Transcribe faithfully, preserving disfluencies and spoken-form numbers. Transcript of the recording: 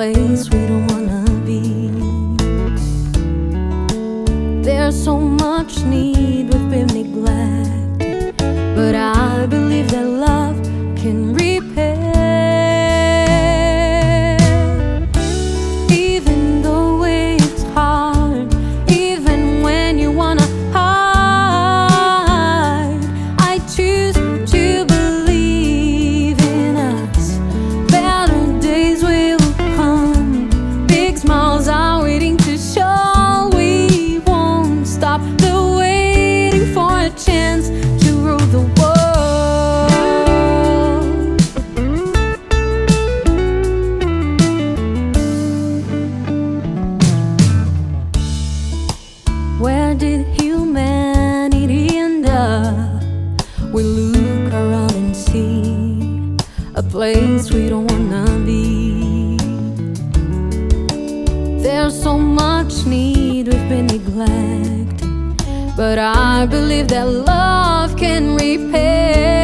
place we don't wanna be. There's so much need, we've been neglected, but I believe that love can repair. Even the way it's hard, even when you wanna hide, I choose to believe in us. Better days will come, big smiles are waiting to show. We won't stop the waiting for a chance to rule the world. Where did humanity end up? We look around and see a place we don't wanna be. There's so much need, we've been neglected, but I believe that love can repair.